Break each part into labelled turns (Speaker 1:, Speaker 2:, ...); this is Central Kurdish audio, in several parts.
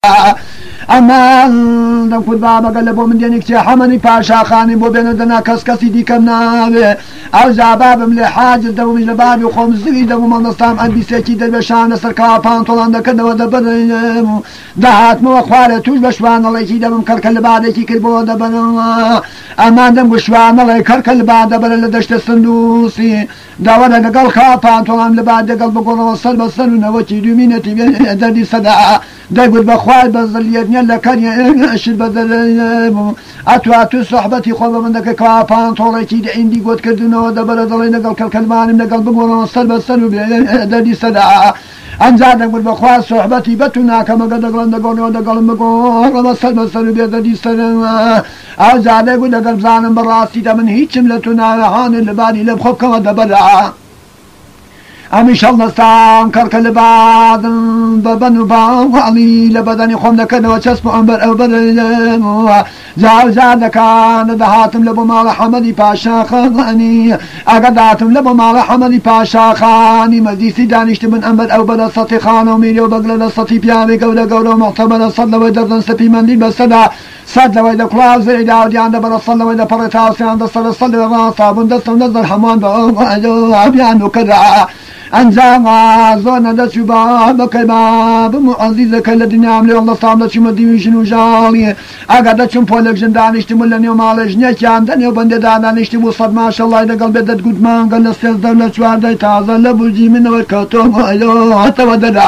Speaker 1: ئەمان دەمکوت بابەگە لە بۆ من دێنێک چێ حەمەنی پاشاخانی بۆ بێنە دەنا کەسی دیکەم ناوێ ئەو زابابم لێ حاجز دەبوومی لە بابی خۆم زوی دەبوو مەڵدەستام ئەلبیسێکی دەربێشانە سەرکاوە پانتۆڵان دەکردەوە دەبەرم داهاتمەوە خوارە توش بە شوانەڵێکی دەبم کەرکە لە بادێکی کرد بۆ دەبەرەوە ئەمان دەم گوشوانەڵێ کەرکە لە با دەبەرە لە دەشتە سندوسی داوەرە لەگەڵ کا پانتۆڵان لە با دەگەڵ بگۆڕەوە سەر بە سەر و نەوەکی دومینەتی دەردی سەدا دەیگوت بەخوای بەزلیت نیە لە کەریشت بەدەبوو ئەتواتو سوحبەتی خۆ بە من دەکە کا پانتۆڵێکی ئیندی گۆتکردنەوە دەبەرە دەڵێ لەگەڵ کەلکەلمانم لەگەڵ بگۆڕەوە سەر بە سەر و دەردی سەدا ئەنجا دەگوت بەخوا سوحبەتی بەتو ناکەمەگە دەگەڵم دەگۆڕەوە دەگەڵم بگۆڕەوە سەر بە سەر و دەردی سەرەوە ئەو جا دەیگوت لەگەڵ بزانم بەڕاستیدا من هیچم لە تو ناوەهانێ لە باری لە بخۆبکەوە دەبەرە ئەمیشەڵ دەستام کەرکە لە بادم بە بەن و باڵی لە بەدەنی خۆم دەکەنەوە چەسپ و ئەمبەر ئەو بەرەوە جاوجا دەکانە دەهاتم لە بۆ ماڵە حەمەدی پاشاخانی ئەگە داتم لە بۆ ماڵە حەمەدی پاشاخانی مەجلیسی دانیشت من ئەمبەر ئەو بەرە سەتی خانە و میرێ و بەگلە لە سەتی پیاوی گەورە گەورە و مەحتەمەرە سەد لەوەی دەردن سەپی مەندی بەسەدا سەد لەوەی دە کوڵاو زەری داودیان دەبەرە سەد لەوەی دەپەڕێ تاوسیان دەسەرە سەد لەوەی ڕاستابوون دەستم دەزەر هەمووان بە ئەبیان و کەدا ئەنجام زۆر نەدەچوو بە بەکەی بابم و عەزیزەکە لە دنیام لێ وەڵدەستام دەچوومە دیویژن و ژاڵیە ئەگە دەچوم پۆلێک ژن دانیشتم و لە نێو ماڵێ ژنێکیان دەنێو بەندێدا دانیشتم و سەد ماشەڵڵای دەگەڵ بێ دەتگوتمانگە لە سێزدە لە چواردەی تازە لە بورجی منەوە کەوتۆمە هەتەوە دەدا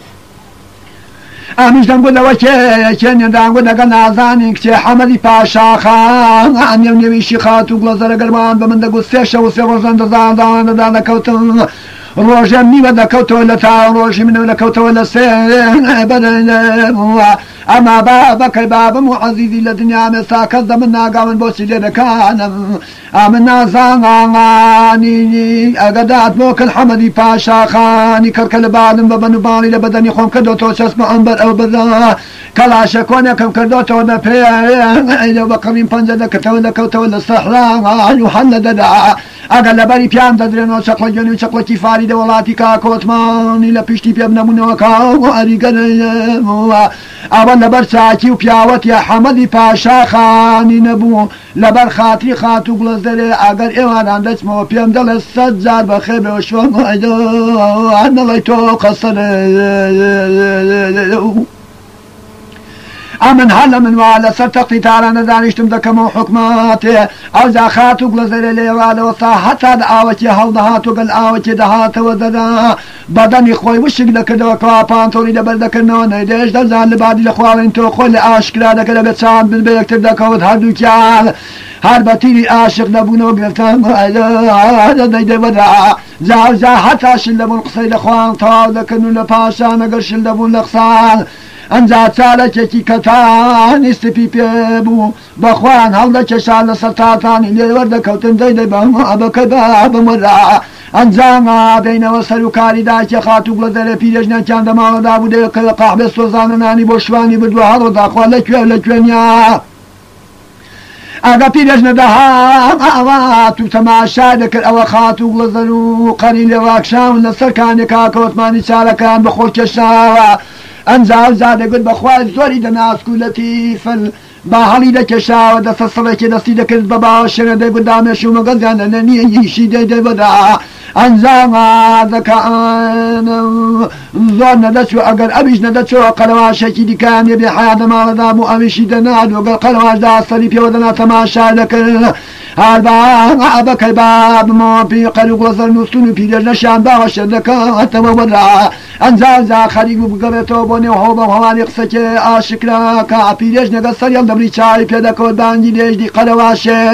Speaker 1: ئامیش دەمگوتەوە کێنێدانگو دەگە نازانی کچێ حەمەدی پاشاخان ئەنێو نێویشی خات و گڵەزەرە گەرمان بە من دەگوت سێ شەو سێ ڕۆژان دەزاندانەدا دەکەوتم ڕۆژەم نیوە دەکەوتەوە لە تا ڕۆژی منەوە دەکەوتەوە لە سێ ئەما بەکەی بابم و عەزیزی لە دنیامێ سا کەس دە من ناگاون بۆچی لێ دەکانم ئەمن نازانانی ئەگە داتمەوە کەل حەمەدی پاشاخانی کەرکە لە بادم بە بەنوباڵی لە بەدەنی خۆم کردۆتەوە چەسمە ئەمبەر ئەو بەدا کەلاشە کۆنێکم کردۆتەوە بە پێ بە قڕیم پەنجە دەکردەوە دەکەوتەوە لە سەحرا و هەل لەدەدا ئەگە لەبەری پیان دەدرێنەوە چەقڵە گوێنی و چەقڵەکی فاری دە وڵاتی کاکۆتمانی لە پشتی پێ بنەبوونەوە کاوە ئەریگەرەوە ئەوە لەبەر چاکی و پیاوەتی حەمەدی پاشاخانی نەبوو لەبەر خاتری خات و گڵەزەرێ ئەگەر ئێوانان دەچمەوە پێم دەڵێ سەد جار بەخێ بێ شوم نەڵی تۆ قەسەر ئەمن هەر لە منوا لەسەر تەقی تارانە دانیشتم دەکەمەوە حکوماتێ ئەو جا خات و گڵەزەرێ لێوادەوە تا هەتا ئاوەکی هەڵدەهات و گەل ئاوەکی دەهاتەوە دەدا بەدەنی خۆی وشک دەکردەوە کوا پانتۆڵی لەبەر دەکردنەوە نەیدێش دەزان لە بادی لە خواڵین تۆ خۆی لە ئاشکرا دەکرد لەبێت چاند بن بە یەکتر دەکەوت هەردووکیان هەر بە تیری عاشق دەبوونەوە گرفتان دەیدەوەدا جاوجا هەتا شل دەبوون قسەی لە خوان تەواو دەکردن و لە پاشان ئەگەر شل دەبوون لە قسان ئەنجا چالێکێکی کەتانی سپی پێ بوو بەخوان هەڵدەکێشان لەسەر تاتانی لێوەردەکەوتن دەیدەی بەکە بمەدا ئەنجاما بینەوە سەر و کاریدا کێ خات و گڵەزەرێ پیرێژنێکیان دەماوەدا بوو دەیە کە قاحبێ سۆزانە نانی بۆ شوانی بردووە هەڕۆداخوا لەکوێنیا ئەگە پیرێژنە دەهات و تەماشا دەکرد ئەوە خات و گڵەزەر و قەری لێواکشاون لەسەر کانێک کاکەوتمانی چارەکان بەخۆ کێشاوە ئەنجا دەگوت بەخوای زۆری دەناسک و لەتیفن با هەڵی دەکێشاوە دەسە سەڵێکی دەستی دەکرد بە باوەشێنە دەیگوت دامێش و مەگەزیانە لە نییە یشی دەیدەبەدا ئەنجاما دەکەن زۆر نەدەچوو ئەگەر ئەویش نەدەچەوە قەلەواشێکی دیکان بێ حیا دەماڵەدا بوو ئەویشی دەناد وەگەر قەلەواشدا سەری پێوە دەنا تەماشا دەکرد هەر بەکەی بابمەوە پێ قەر و گڵەزەر نووسون و پیرێژنەشیان باوەشێ دەکەتەوە وەدا ئەنجا خەریک بوو بگەڕێتەوە بۆ نێو هەو بە هەوانی قسەکێ ئاشکرا کە پیرێژ نەگە سەریان دەبری چای پێدەکەوت بانگی دێژدی قەلەواشێ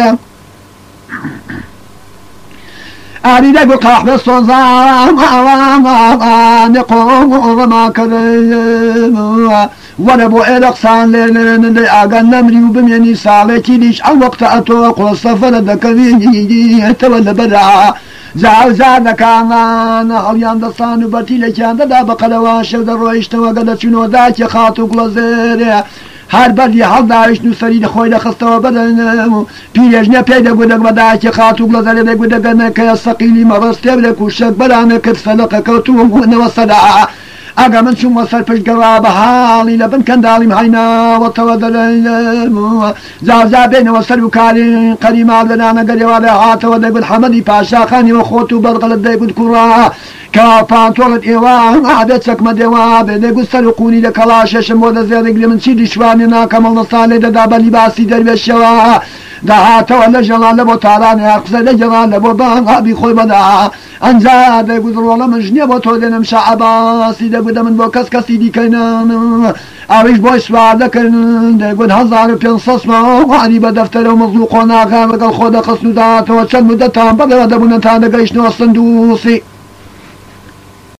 Speaker 1: ئاری دەگوت قاحبە سۆزان ئەوانێ قۆڕەما کردن وەرە بۆ ئێرە قسان لێ ئاگەن نەمری و بمێنی ساڵێکی دیش ئەو وەقتە ئەتۆ قوڵە سەفەرە دەکەوێتەوە لەبەرا زاوزا دەکانانە هەڵیان دەسان و بەرتیلێکیان دەدا بە قەلەواشە دەڕۆیشتەوە گە دەچونەوە داکی خات و گڵەزێرێ هەر بەردی هەڵداویشت و سەری خۆی دەخستەوە بەدەن پیرێژنە پێی دەگوت بە داکی خات و گڵەزەرێ دەگوت دەگەنەکە سەقیلی مەڕەستێ لە کوشک بەرانە کرد سەلەقە کەوتووەنەوە سەدا ئەگە من چوومە سەر پشتگەڕا بە حاڵی لە بن کەنداڵیم هەیناوەتەوە زازا بێنەوە سەر و کاری قەریمال لەنانە گەرێوا لە هاتەوە دەیگوت حەمەدی پاشاخانیەوە خۆت و بەرقەلت دەیگوت کوڕا کە پانتۆڵت ئێوە ئابێت چەکمە دێوە بێ دەیگوت سەر و قونی لە کەڵاشێشم بۆ دەزێرێک لێ من چی دیشوانی ناکەمەڵ نەسان لێ دەدا بە لیباسی دەروێشەوە داهاتەوە لە ژەڵان لە بۆ تاڵانە یا قسە لە جەڵان لە بۆ بەڵابی خۆی بەدا ئەنجا دەیگوت ڕۆڵە من ژنیە بۆ تۆ دێنم شەعەباسی دەگوتە من بۆ کەسی دیکەینم ئەویش بۆی سوار دەکەن دەیگوت 1500 وانی بە دەفتەرە و مەزوو قۆناغان لەگەڵ خۆ دەخستن و داهاتەوە چەند مودەتان بەڵێوە دەبوونەتان دەگەیشتنەوە سندووسی